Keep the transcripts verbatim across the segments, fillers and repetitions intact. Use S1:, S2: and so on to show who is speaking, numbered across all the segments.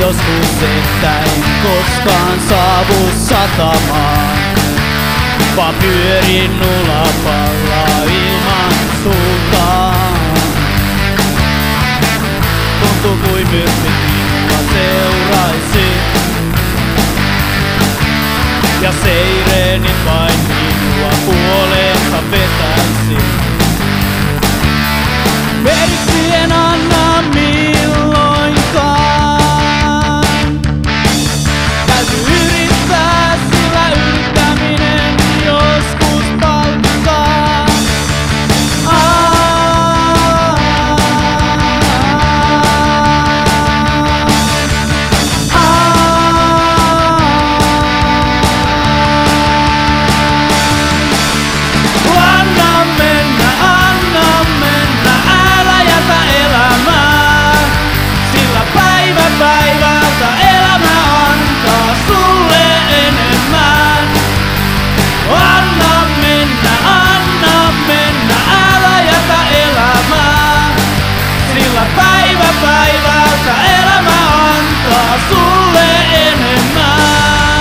S1: Joskus ehkä en koskaan saavu satamaan, vaan pyörin ulapalla ilman suuntaan. Tuntuu kuin myrkkyt minua seuraisi, ja seireenit vain minua puoleensa vetäisi. Periksi en anna milloinkaan. Täytyy yrittää, sillä yrittäminen joskus palkkaa. Anna mennä, anna mennä, älä jätä elämää, sillä päivä päivältä elämä antaa sulle enemmän. Anna mennä, anna mennä, älä jätä elämää, sillä päivä päivältä elämä antaa sulle enemmän.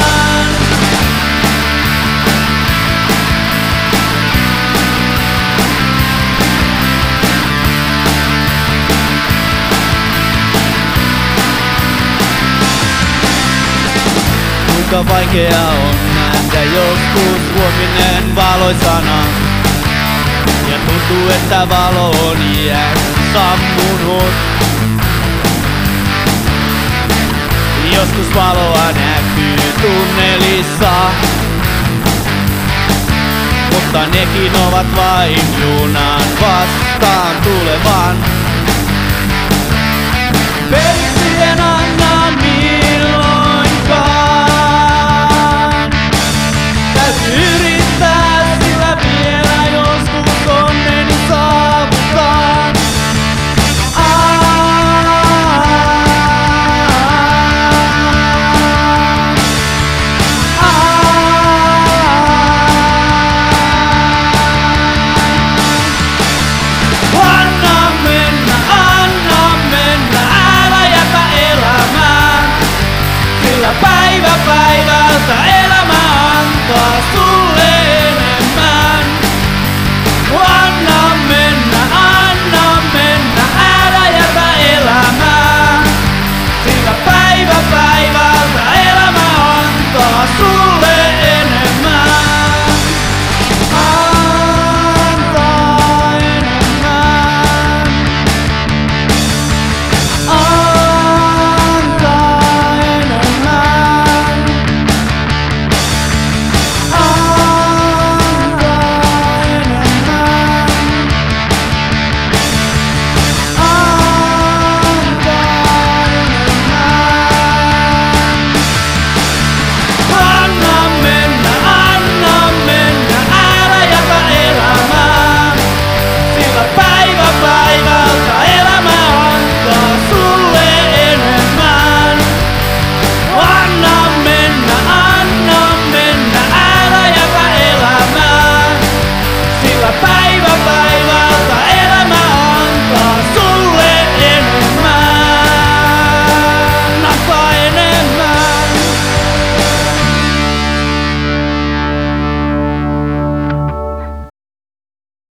S1: Kuinka vaikea on nähdä joskus huominen valoisana, ja tuntuu, että valo on iäksi sammunut. Joskus valoa näkyy tunnelissa, mutta nekin ovat vain junat.